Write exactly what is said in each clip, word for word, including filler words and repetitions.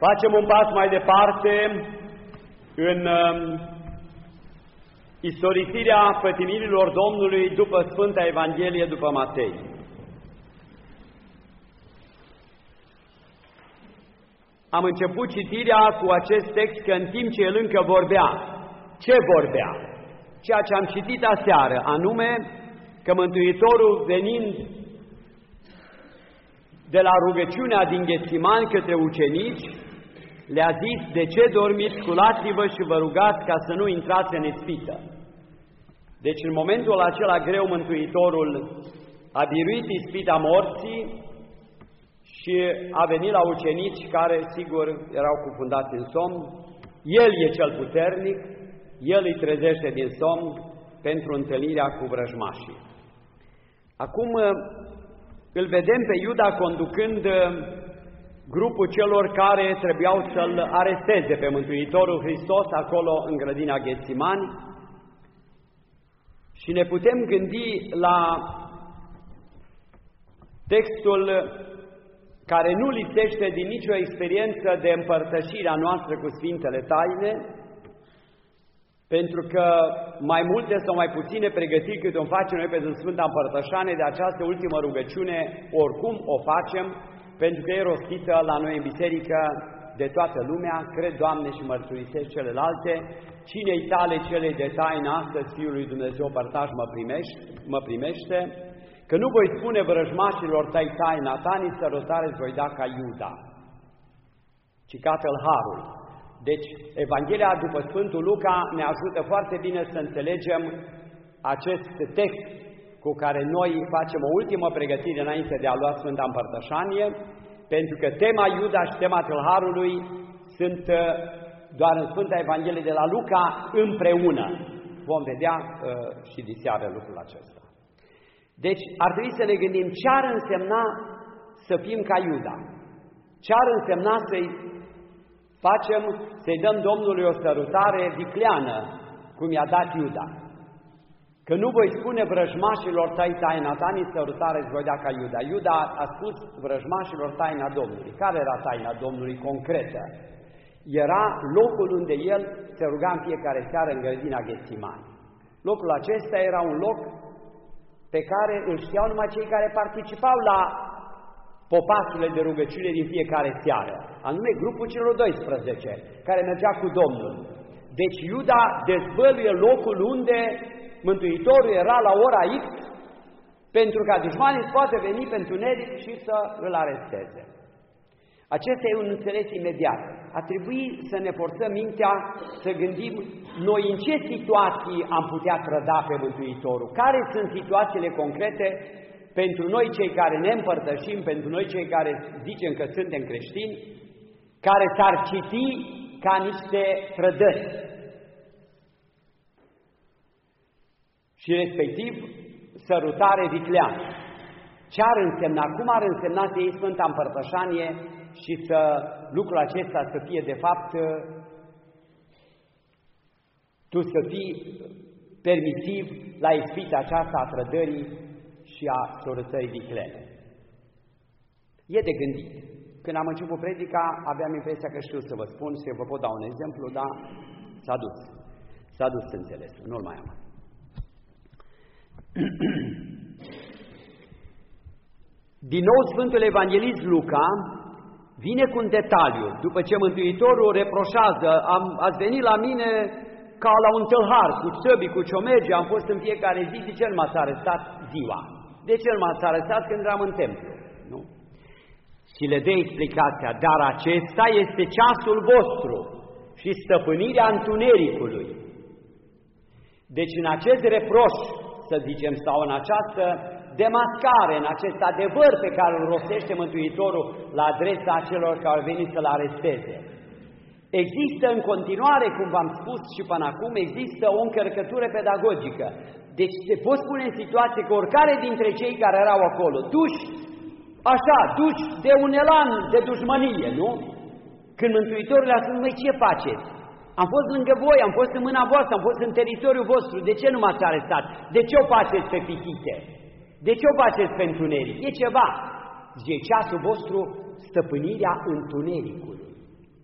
Facem un pas mai departe în um, istorisirea pătimirilor Domnului după Sfânta Evanghelie după Matei. Am început citirea cu acest text că în timp ce el încă vorbea, ce vorbea? Ceea ce am citit aseară, anume că Mântuitorul, venind de la rugăciunea din Ghețimani către ucenici, le-a zis: de ce dormiți? Sculați-vă și vă rugați ca să nu intrați în ispită. Deci în momentul acela greu Mântuitorul a biruit ispita morții și a venit la ucenici care, sigur, erau cufundați în somn. El e cel puternic, El îi trezește din somn pentru întâlnirea cu vrăjmașii. Acum îl vedem pe Iuda conducând grupul celor care trebuiau să-L aresteze pe Mântuitorul Hristos acolo în grădina Ghețimani și ne putem gândi la textul care nu lipsește din nicio experiență de împărtășire a noastră cu Sfintele Taine, pentru că mai multe sau mai puține pregătiri cât o facem noi pentru Sfânta Împărtășanie, de această ultimă rugăciune oricum o facem, pentru că e rostită la noi în biserică de toată lumea. Cred, Doamne, și mărturisesc celelalte: cine-i tale cele de taină astăzi, Fiul lui Dumnezeu, părtaș mă primește, mă primește, că nu voi spune vrăjmașilor tăi taina ta, nici sărutare îți voi da ca Iuda, ci Tatăl harul. Deci, Evanghelia după Sfântul Luca ne ajută foarte bine să înțelegem acest text cu care noi facem o ultimă pregătire înainte de a lua Sfânta Împărtășanie, pentru că tema Iuda și tema tâlharului sunt doar în Sfânta Evanghelie de la Luca împreună. Vom vedea uh, și diseară lucrul acesta. Deci ar trebui să ne gândim ce ar însemna să fim ca Iuda. Ce ar însemna să-i facem, să-i dăm Domnului o sărutare vicleană, cum i-a dat Iuda. Că nu voi spune vrăjmașilor tăi taina ta, nici sărutare îți voi da ca Iuda. Iuda a spus vrăjmașilor taina Domnului. Care era taina Domnului concretă? Era locul unde el se ruga în fiecare seară în grădina Ghețimani. Locul acesta era un loc pe care îl știau numai cei care participau la popasurile de rugăciune din fiecare seară, anume grupul celor doisprezece, care mergea cu Domnul. Deci Iuda dezvăluie locul unde Mântuitorul era la ora X, pentru ca dușmanii să poată veni pe întuneric și să îl aresteze. Acesta e un înțeles imediat. A trebui să ne forțăm mintea să gândim noi în ce situații am putea trăda pe Mântuitorul, care sunt situațiile concrete pentru noi cei care ne împărtășim, pentru noi cei care zicem că suntem creștini, care s-ar citi ca niște trădări. Și respectiv sărutare vicleană. Ce ar însemna? Cum ar însemna să iei Sfânta Împărtășanie și să lucrul acesta să fie de fapt tu să fii permisiv la ispita aceasta a trădării și a sărutării viclene? E de gândit. Când am început predica, aveam impresia că știu să vă spun și vă pot da un exemplu, dar s-a dus. S-a dus înțelesul, nu-l mai am. Din nou, Sfântul Evanghelist Luca vine cu un detaliu. După ce Mântuitorul reproșează: am, ați venit la mine ca la un tâlhar, cu săbii, cu ciomegi, am fost în fiecare zi. De ce nu m-ați arestat ziua? De ce nu m-ați arestat când eram în templu? Nu? Și le dă explicația: dar acesta este ceasul vostru și stăpânirea întunericului. Deci în acest reproș, să zicem, sau în această demascare, în acest adevăr pe care îl rostește Mântuitorul la adresa celor care au venit să-L aresteze, există în continuare, cum v-am spus și până acum, există o încărcătură pedagogică. Deci se pot spune în situație că oricare dintre cei care erau acolo, duși, așa, duși de un elan de dușmănie, nu? Când Mântuitorul le-a spus: măi, ce faceți? Am fost lângă voi, am fost în mâna voastră, am fost în teritoriul vostru, de ce nu m-ați arestat? De ce o faceți pe pitite? De ce o faceți pe întuneric? E ceva. Zice: ceasul vostru, stăpânirea întunericului.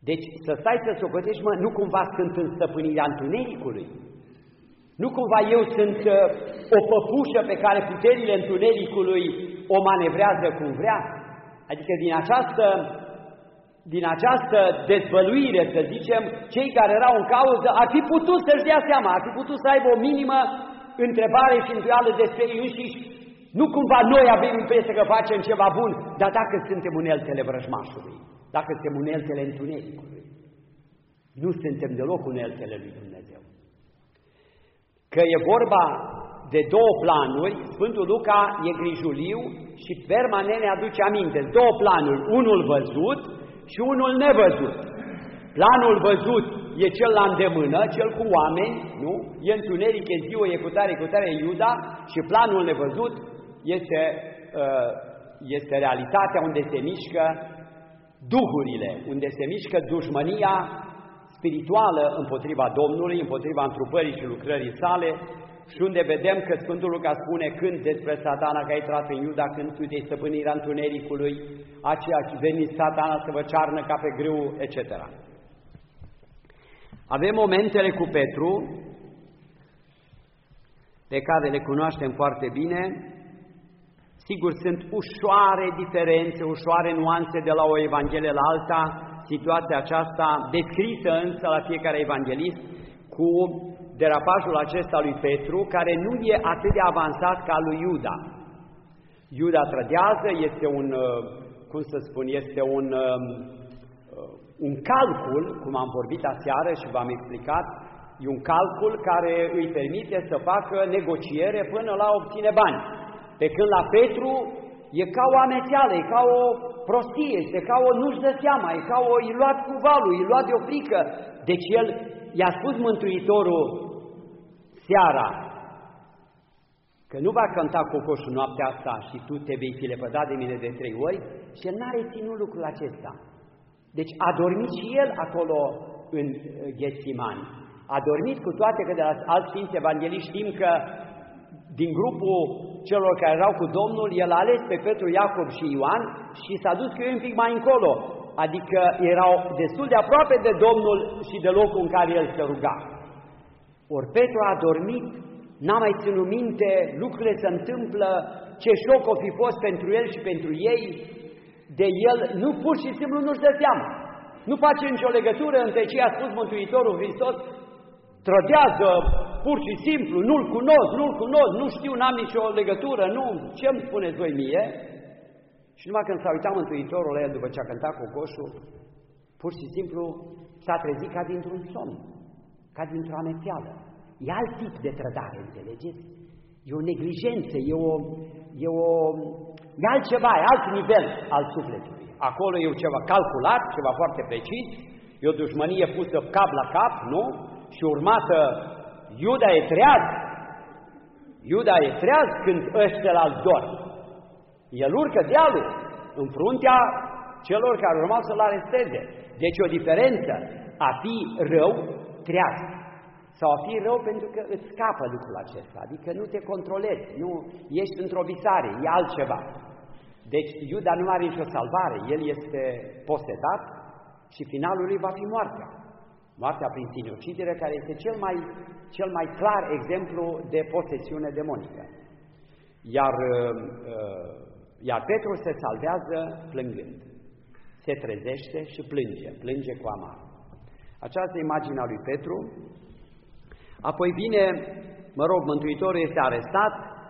Deci să stai să socotești, mă, nu cumva sunt în stăpânirea întunericului. Nu cumva eu sunt uh, o păpușă pe care puterile întunericului o manevrează cum vrea. Adică din această, din această dezvăluire, să zicem, cei care erau în cauză ar fi putut să-și dea seama, ar fi putut să aibă o minimă întrebare și îndoială despre ei înșiși. Nu cumva noi avem impresia că facem ceva bun, dar dacă suntem uneltele vrăjmașului, dacă suntem uneltele întunericului, nu suntem deloc uneltele lui Dumnezeu. Că e vorba de două planuri, Sfântul Luca e grijuliu și permanent ne aduce aminte. Două planuri, unul văzut și unul nevăzut. Planul văzut e cel la îndemână, cel cu oameni, nu? E întuneric, e ziua, e cutare, e cutare, e Iuda, și planul nevăzut este, este realitatea unde se mișcă duhurile, unde se mișcă dușmănia spirituală împotriva Domnului, împotriva întrupării și lucrării sale, și unde vedem că Sfântul Luca spune când despre Satana că a intrat în Iuda, când de stăpânirea întunericului, aceea și venit Satana să vă cearnă ca pe grâu, et cetera. Avem momentele cu Petru, pe care le cunoaștem foarte bine. Sigur, sunt ușoare diferențe, ușoare nuanțe de la o evanghelie la alta, situația aceasta descrisă însă la fiecare evanghelist cu derapajul acesta lui Petru, care nu e atât de avansat ca lui Iuda. Iuda trădează, este un, cum să spun, este un, un calcul, cum am vorbit aseară și v-am explicat, e un calcul care îi permite să facă negociere până la obține bani. Pe când la Petru e ca o amețeală, e ca o prostie, este ca o nu-și dă seama, e ca o i luat cu valul, i luat de o frică. Deci el i-a spus Mântuitorul seara că nu va cânta cocoșul noaptea asta și tu te vei fi lepădat de mine de trei ori, și el n-a reținut lucrul acesta. Deci a dormit și el acolo în Ghetsimani. A dormit, cu toate că de la alți sfinți evangheliști știm că din grupul celor care erau cu Domnul, el a ales pe Petru, Iacob și Ioan și s-a dus cu ei un pic mai încolo, adică erau destul de aproape de Domnul și de locul în care el se ruga. Ori Petru a dormit, n-a mai ținut minte, lucrurile se întâmplă, ce șoc o fi fost pentru el și pentru ei, de el nu pur și simplu nu-și dă seama. Nu face nicio legătură între ce a spus Mântuitorul Hristos, trădează pur și simplu, nu-l cunosc, nu-l cunosc, nu știu, n-am nicio legătură, nu, ce-mi spuneți voi mie? Și numai când s-a uitat Mântuitorul la el după ce a cântat cocoșul, pur și simplu s-a trezit ca dintr-un somn, ca dintr-o amețeală. E alt tip de trădare, înțelegeți? E o neglijență, e, o, e, o, e altceva, e alt nivel al sufletului. Acolo e ceva calculat, ceva foarte precis, e o dușmănie pusă cap la cap, nu? Și urmată, Iuda e treaz, Iuda e treaz când ăștia la-l dorm. El urcă dealul în fruntea celor care urmau să-l aresteze. Deci o diferență, a fi rău, treaz, sau a fi rău pentru că îți scapă lucrul acesta, adică nu te controlezi, nu ești într-o visare, e altceva. Deci Iuda nu are nicio salvare, el este posedat și finalul lui va fi moartea. Moartea prin sinucidere, care este cel mai, cel mai clar exemplu de posesiune demonică. Iar, iar Petru se salvează plângând. Se trezește și plânge, plânge cu amar. Această imagine a lui Petru. Apoi vine, mă rog, Mântuitorul este arestat,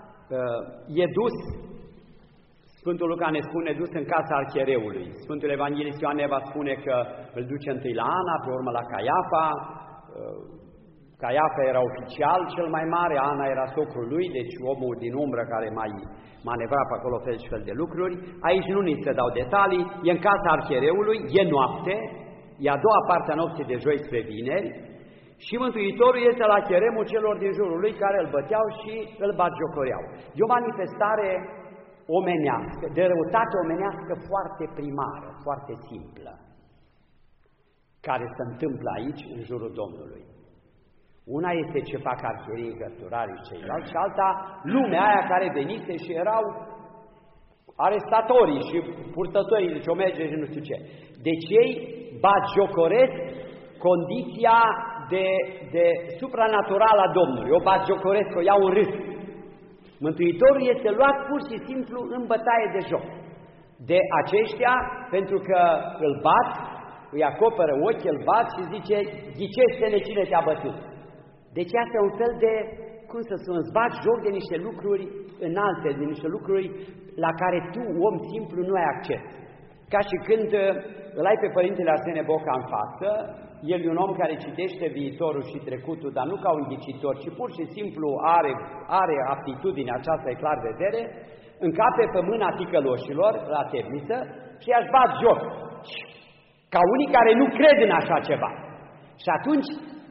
e dus, Sfântul Luca ne spune, dus în casa archiereului. Sfântul Evanghelist Ioan ne va spune că îl duce întâi la Ana, pe urmă la Caiafa. Caiafa era oficial cel mai mare, Ana era socrul lui, deci omul din umbră care mai manevra pe acolo fel și fel de lucruri. Aici nu ni se dau detalii, e în casa archiereului, e noapte, e a doua parte a nopții de joi spre vineri, și Mântuitorul este la cheremul celor din jurul lui care îl băteau și îl batjocoreau. E o manifestare omenească, de răutate omenească foarte primară, foarte simplă, care se întâmplă aici în jurul Domnului. Una este ce fac arhierii, cărturarii și ceilalți, și alta lumea aia care venise și erau arestatorii și purtătorii de ciomege și nu știu ce. Deci ei batjocoresc condiția de, de supranatural a Domnului, o batjocoresc, o iau în râs. Mântuitorul este luat pur și simplu în bătaie de joc de aceștia, pentru că îl bat, îi acoperă ochii, îl bat și zice, ghicește-ne cine te-a bătut. Deci asta e un fel de, cum să spun, îți bați joc de niște lucruri înalte, de niște lucruri la care tu, om simplu, nu ai acces. Ca și când îl ai pe Părintele Arsene Boca în față, el e un om care citește viitorul și trecutul, dar nu ca un ghicitor, ci pur și simplu are, are aptitudinea aceasta, e clar vedere, încape pe mâna ticăloșilor la temniță și i-aș bat joc. Ca unii care nu cred în așa ceva. Și atunci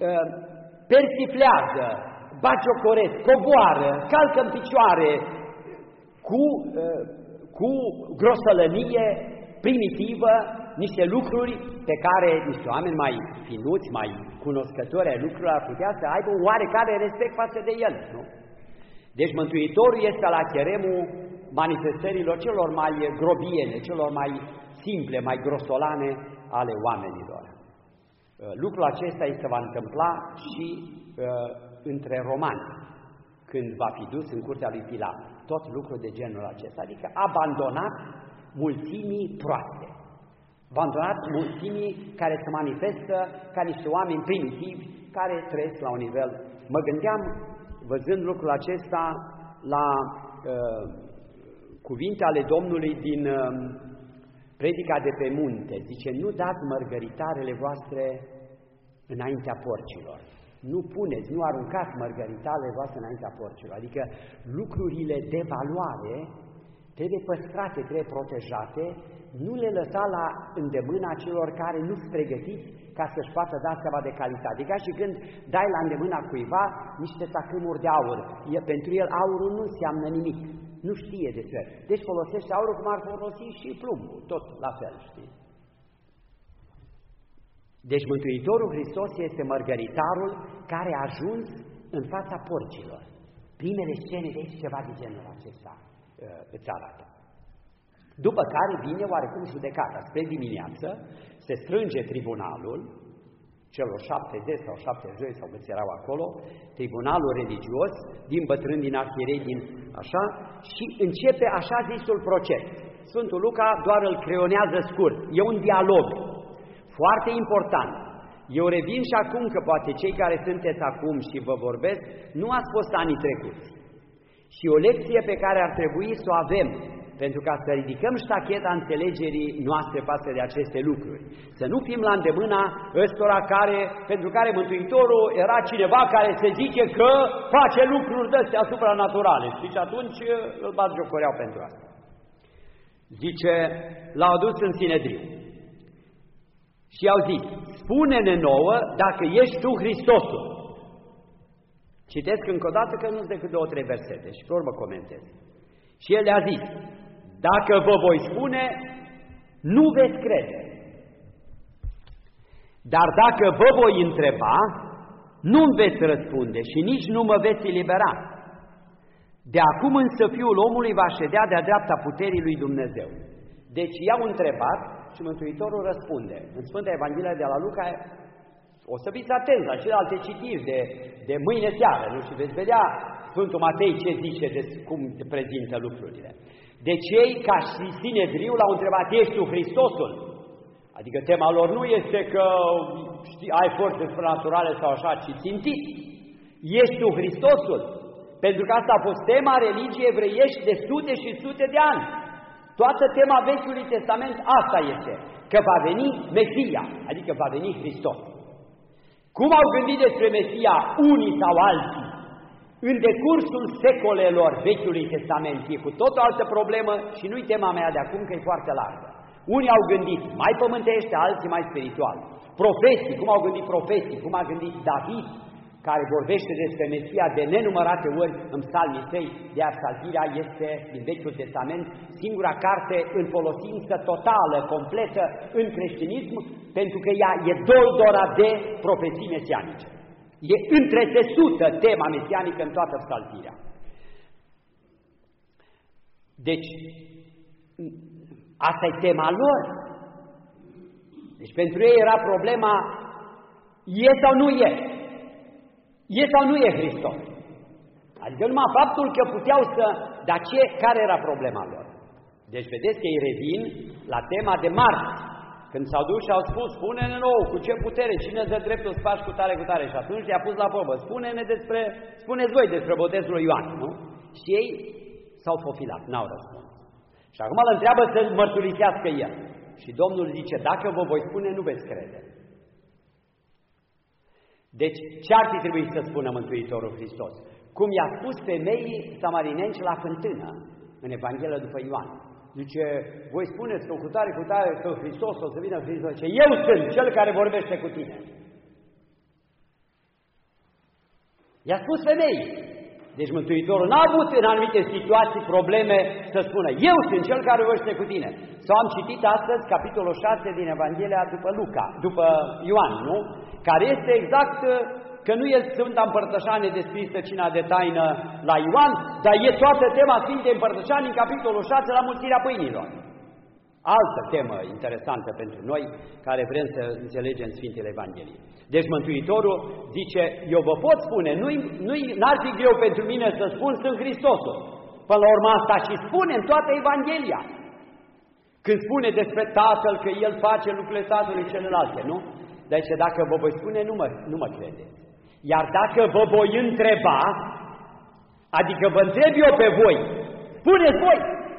persiflează, batjocoresc, coboară, calcă în picioare cu, cu grosălănie primitivă niște lucruri pe care niște oameni mai finuți, mai cunoscători ai lucrurilor ar putea să aibă un oarecare respect față de el. Nu? Deci Mântuitorul este la cheremul manifestărilor celor mai grobiene, celor mai simple, mai grosolane ale oamenilor. Lucrul acesta îi se va întâmpla și uh, între romani, când va fi dus în curtea lui Pilat. Tot lucrul de genul acesta, adică abandonat mulțimii proaste, abandonat mulțimii care se manifestă ca niște oameni primitivi care trăiesc la un nivel. Mă gândeam, văzând lucrul acesta, la uh, cuvinte ale Domnului din uh, Predica de pe munte. Zice, nu dați mărgăritarele voastre înaintea porcilor. Nu puneți, nu aruncați mărgăritarele voastre înaintea porcilor. Adică lucrurile de valoare trebuie păstrate, trebuie protejate, nu le lăsa la îndemâna celor care nu sunt pregătiți ca să-și poată da seama de calitate. Ca și când dai la îndemâna cuiva niște tacâmuri de aur. E, pentru el aurul nu înseamnă nimic. Nu știe despre el. Deci folosește aurul cum ar folosi și plumbul. Tot la fel, știi? Deci Mântuitorul Hristos este mărgăritarul care a ajuns în fața porcilor. Primele scene de aici ceva de genul acesta uh, îți arată. După care vine oarecum judecata. Spre dimineață se strânge tribunalul celor șaptezeci sau șaptezeci și doi sau câți erau acolo, tribunalul religios, din bătrâni, din arhierei, din așa, și începe așa zisul proces. Sfântul Luca doar îl creionează scurt. E un dialog foarte important. Eu revin și acum că poate cei care sunteți acum și vă vorbesc, nu ați fost anii trecuți. Și o lecție pe care ar trebui să o avem, pentru ca să ridicăm ștacheta înțelegerii noastre față de aceste lucruri. Să nu fim la îndemâna ăstora care, pentru care Mântuitorul era cineva care se zice că face lucruri de-astea supranaturale. Și atunci îl batjocoreau pentru asta. Zice, l-au adus în Sinedriu. Și i-au zis, spune-ne nouă dacă ești tu Hristosul. Citesc încă o dată că nu-s decât două, trei versete și pe urmă comentez. Și el le-a zis, dacă vă voi spune, nu veți crede. Dar dacă vă voi întreba, nu-mi veți răspunde și nici nu mă veți elibera. De acum însă Fiul omului va ședea de-a dreapta puterii lui Dumnezeu. Deci i-au întrebat și Mântuitorul răspunde. În Sfânta Evanghelie de la Luca, o să fiți atenți la celelalte citiri de, de mâine seară, nu? Și veți vedea Sfântul Matei ce zice de cum prezintă lucrurile. Deci ei, ca și Sinedriu, l-au întrebat, ești tu Hristosul? Adică tema lor nu este că știi, ai forțe supranaturale sau așa, ci țintit. Ești tu Hristosul? Pentru că asta a fost tema religiei evreiești de sute și sute de ani. Toată tema Vechiului Testament asta este, că va veni Mesia, adică va veni Hristos. Cum au gândit despre Mesia unii sau alții? În decursul secolelor Vechiului Testament e cu tot o altă problemă și nu-i tema mea de acum, că e foarte largă. Unii au gândit mai pământește, alții mai spiritual. Profeții, cum au gândit profeții, cum a gândit David, care vorbește despre Mesia de nenumărate ori în psalmii săi, iar Psaltirea este, din Vechiul Testament, singura carte în folosință totală, completă în creștinism, pentru că ea e doldora de profeții mesianice. E întrețesută tema mesianică în toată Psaltirea. Deci, Asta e tema lor. Deci pentru ei era problema, e sau nu e? E sau nu e Hristos? Adică numai faptul că puteau să... Dar ce, care era problema lor? Deci vedeți că ei revin la tema de marți. Când s-au dus și au spus, spune-ne nou, cu ce putere, cine îți dă dreptul să faci cu tare, cu tare. Și atunci i-a pus la probă, spune-ne despre, spuneți voi despre botezul lui Ioan, nu? Și ei s-au fofilat, n-au răspuns. Și acum îl întreabă să mărturisească el. Și Domnul zice, dacă vă voi spune, nu veți crede. Deci, ce ar fi trebuit să spună Mântuitorul Hristos? Cum i-a spus femeii samarinenci la fântână, în Evanghelia după Ioan. Zice, voi spuneți că cu tare, cu tare, că Hristos o să vină, Hristos. Zice, eu sunt cel care vorbește cu tine. I-a spus femeii. Deci Mântuitorul n-a avut în anumite situații probleme să spună, eu sunt cel care vorbește cu tine. Sau am citit astăzi capitolul șase din Evanghelia după Luca, după Ioan, nu? Care este exact că nu e Sfânta Împărtășanie descrisă cina de taină la Ioan, dar e toată tema Sfintei Împărtășanii în capitolul șase la mulțirea pâinilor. Altă temă interesantă pentru noi, care vrem să înțelegem Sfintele Evangheliei. Deci Mântuitorul zice, eu vă pot spune, nu-i, nu-i, n-ar fi greu pentru mine să spun, sunt Hristosul. Până la urmă asta și spune în toată Evanghelia. Când spune despre Tatăl, că El face lucrurile Tatălui celelalte, nu? Deci dacă vă voi spune, nu mă, nu mă credeți. Iar dacă vă voi întreba, adică vă întreb eu pe voi, spuneți voi,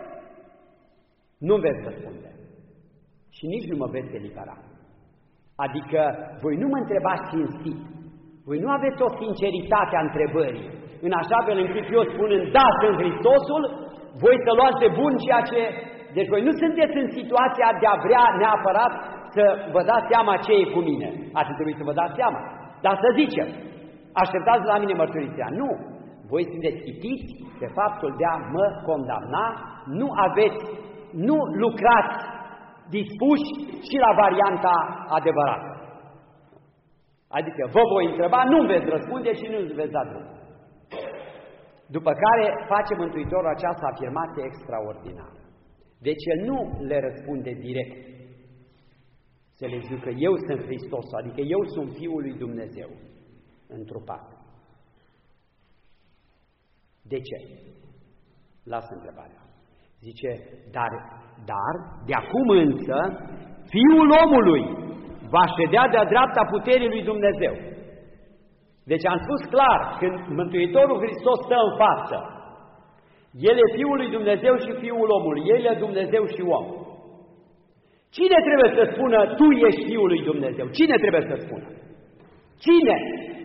nu veți răspunde. Și nici nu mă veți elibera. Adică voi nu mă întrebați cinstit. Voi nu aveți o sinceritate a întrebării. În așa fel încât eu spunând, da, sunt Hristosul, voi să luați de bun ceea ce... Deci voi nu sunteți în situația de a vrea neapărat să vă dați seama ce e cu mine. Ar trebui să vă dați seama. Dar să zicem, așteptați la mine mărturisirea. Nu. Voi sunteți chitiți pe faptul de a mă condamna, nu aveți, nu lucrați dispuși și la varianta adevărată. Adică vă voi întreba, nu veți răspunde și nu veți da drum. După care face Mântuitorul această afirmație extraordinară. Deci el nu le răspunde direct. Să le zic că eu sunt Hristos, adică eu sunt Fiul lui Dumnezeu întrupat. De ce? Lasă întrebarea. Zice, dar, dar, de acum însă, Fiul omului va ședea de-a dreapta puterii lui Dumnezeu. Deci am spus clar, când Mântuitorul Hristos stă în față, El e Fiul lui Dumnezeu și Fiul omului, El e Dumnezeu și om. Cine trebuie să spună, tu ești Fiul lui Dumnezeu? Cine trebuie să spună? Cine?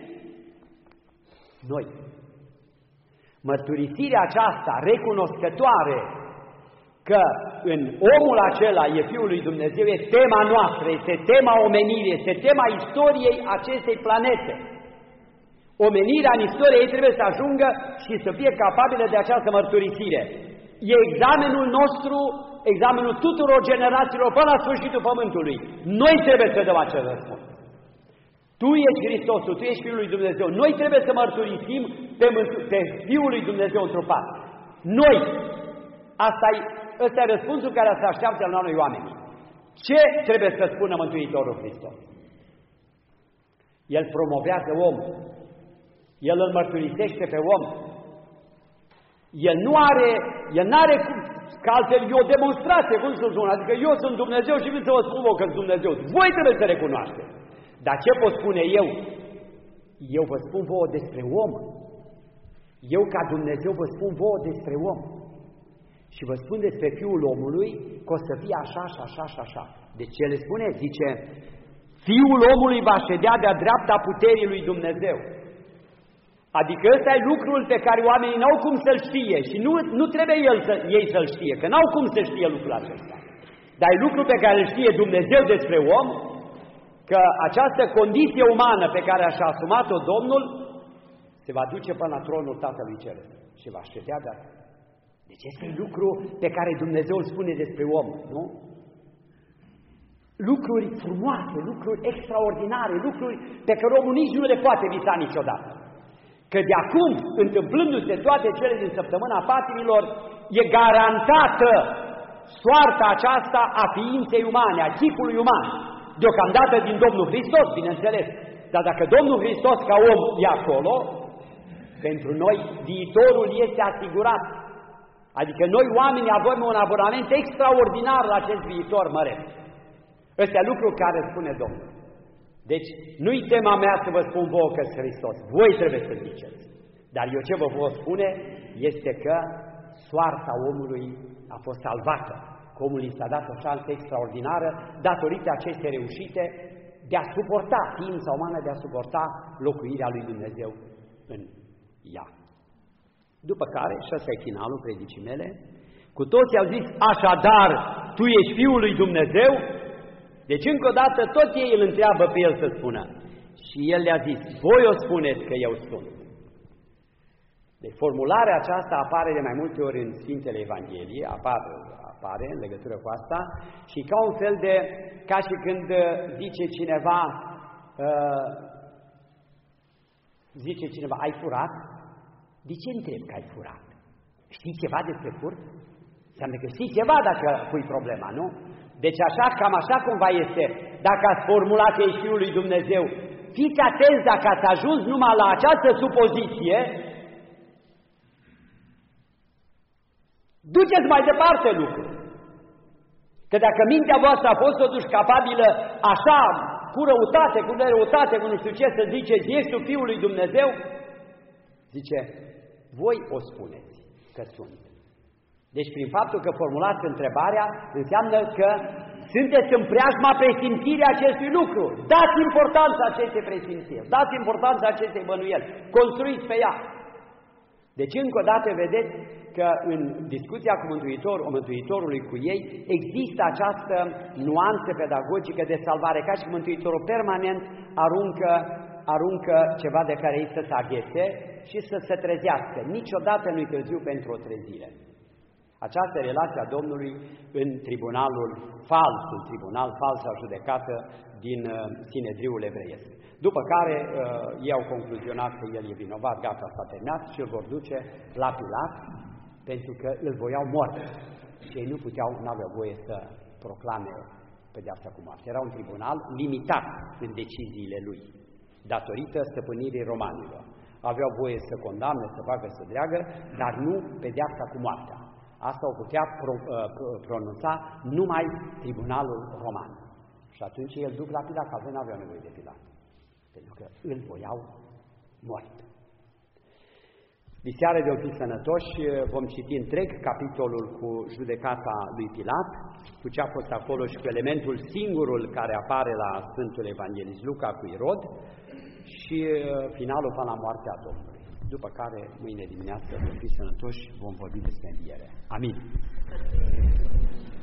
Noi. Mărturisirea aceasta recunoscătoare că în omul acela e Fiul lui Dumnezeu e tema noastră, este tema omenirii, este tema istoriei acestei planete. Omenirea în istorie ei trebuie să ajungă și să fie capabilă de această mărturisire. E examenul nostru, examenul tuturor generațiilor până la sfârșitul Pământului. Noi trebuie să dăm acest răspuns. Tu ești Hristosul, tu ești Fiul lui Dumnezeu. Noi trebuie să mărturisim pe, pe Fiul lui Dumnezeu întrupat. Noi. Asta e, ăsta e răspunsul care se așteaptă la noi oameni. Ce trebuie să spună Mântuitorul Hristos? El promovează omul. El îl mărturisește pe om. El nu are, el nu are, că altfel e o demonstrație, cum să spun, adică eu sunt Dumnezeu și vin să vă spun vă că sunt Dumnezeu. Voi trebuie să recunoașteți. Dar ce pot spune eu? Eu vă spun vouă despre om. Eu ca Dumnezeu vă spun vouă despre om. Și vă spun despre Fiul omului că o să fie așa și așa și așa. Deci ce le spune? Zice, Fiul omului va ședea de-a dreapta puterii lui Dumnezeu. Adică ăsta e lucrul pe care oamenii n-au cum să-l știe și nu, nu trebuie el să, ei să-l știe, că n-au cum să știe lucrul acesta. Dar e lucrul pe care îl știe Dumnezeu despre om, că această condiție umană pe care a-și asumat-o Domnul se va duce până la tronul Tatălui Ceresc și va ședea de acolo. Deci este lucru pe care Dumnezeu îl spune despre om, nu? Lucruri frumoase, lucruri extraordinare, lucruri pe care omul nici nu le poate visa niciodată. Că de acum, întâmplându-se toate cele din săptămâna patimilor, e garantată soarta aceasta a ființei umane, a chipului uman, deocamdată din Domnul Hristos, bineînțeles. Dar dacă Domnul Hristos ca om e acolo, pentru noi viitorul este asigurat. Adică noi oamenii avem un abonament extraordinar la acest viitor măreț. Ăstea lucruri care spune Domnul. Deci nu-i tema mea să vă spun vouă că-s Hristos, voi trebuie să ziceți. Dar eu ce vă pot spune este că soarta omului a fost salvată. Că omul i s-a dat o șansă extraordinară datorită acestei reușite de a suporta, ființa umană de a suporta locuirea lui Dumnezeu în ea. După care, și ăsta e finalul predicii mele, cu toți au zis, așadar, tu ești Fiul lui Dumnezeu? Deci încă o dată tot ei îl întreabă pe el să spună. Și el le-a zis, voi o spuneți că eu sunt. Deci formularea aceasta apare de mai multe ori în Sfintele Evanghelii, apare, apare în legătură cu asta, și ca un fel de, ca și când zice cineva, uh, zice cineva, ai furat? De ce întrebi că ai furat? Știi ceva despre furt? Înseamnă că știi ceva dacă pui problema, nu? Deci așa, cam așa cumva este, dacă ați formulat că ești Fiul lui Dumnezeu, fiți atenți dacă ați ajuns numai la această supoziție, duceți mai departe lucrul. Că dacă mintea voastră a fost totuși capabilă așa, cu răutate, cu nerăutate, cu nu știu ce, să ziceți, ești tu Fiul lui Dumnezeu, zice, voi o spuneți că sunt. Deci prin faptul că formulați întrebarea, înseamnă că sunteți în preajma presimțirii acestui lucru. Dați importanța acestei presimțiri, dați importanța acestei bănuieli, construiți pe ea. Deci încă o dată vedeți că în discuția cu Mântuitor, o Mântuitorului cu ei, există această nuanță pedagogică de salvare, ca și Mântuitorul permanent aruncă, aruncă ceva de care ei să se aghete și să se trezească. Niciodată nu-i târziu pentru o trezire. Această relație a Domnului în tribunalul fals, în tribunal fals a judecată din uh, Sinedriul evreiesc. După care uh, ei au concluzionat că el e vinovat, gata, s-a terminat și îl vor duce la Pilat pentru că îl voiau mort. Și ei nu puteau, n-aveau voie să proclame pedeapsa cu moarte. Era un tribunal limitat în deciziile lui, datorită stăpânirii romanilor. Aveau voie să condamne, să facă, să dreagă, dar nu pedeapsa cu moartea. Asta o putea pro, uh, pronunța numai tribunalul roman. Și atunci el duc la Pilat, că altfel n-aveau nevoie de Pilat. Pentru că îl voiau mort. Diseară de o fi sănătoși, vom citi întreg capitolul cu judecata lui Pilat, cu ce a fost acolo și cu elementul singurul care apare la Sfântul Evanghelist Luca cu Irod și finalul până la moartea Domnului. După care, mâine dimineață, vom fi sănătoși, vom vorbi despre înviere. Amin.